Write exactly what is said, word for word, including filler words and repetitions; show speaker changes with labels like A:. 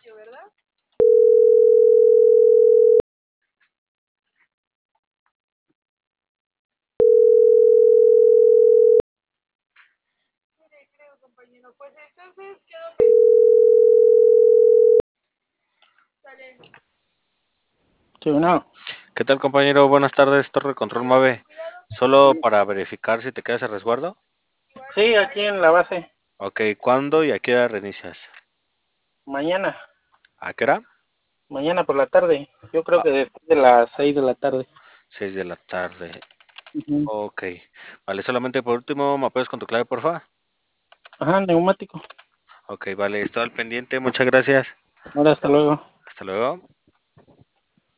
A: Sí, no.
B: ¿Qué tal, compañero? Buenas tardes, Torre Control Mave. Solo para verificar si te quedas a resguardo.
A: Sí, aquí en la base.
B: Ok, ¿cuándo y a qué hora reinicias?
A: Mañana,
B: ¿A qué hora?
A: mañana por la tarde. Yo creo
B: Ah,
A: que después de las seis de la tarde.
B: seis de la tarde.
A: Ujú.
B: Ok. Vale, solamente por último, ¿me apoyas con tu clave, porfa?
A: Ajá, neumático.
B: Ok, vale, estoy al pendiente. Muchas gracias.
A: Ahora hasta luego.
B: Hasta luego.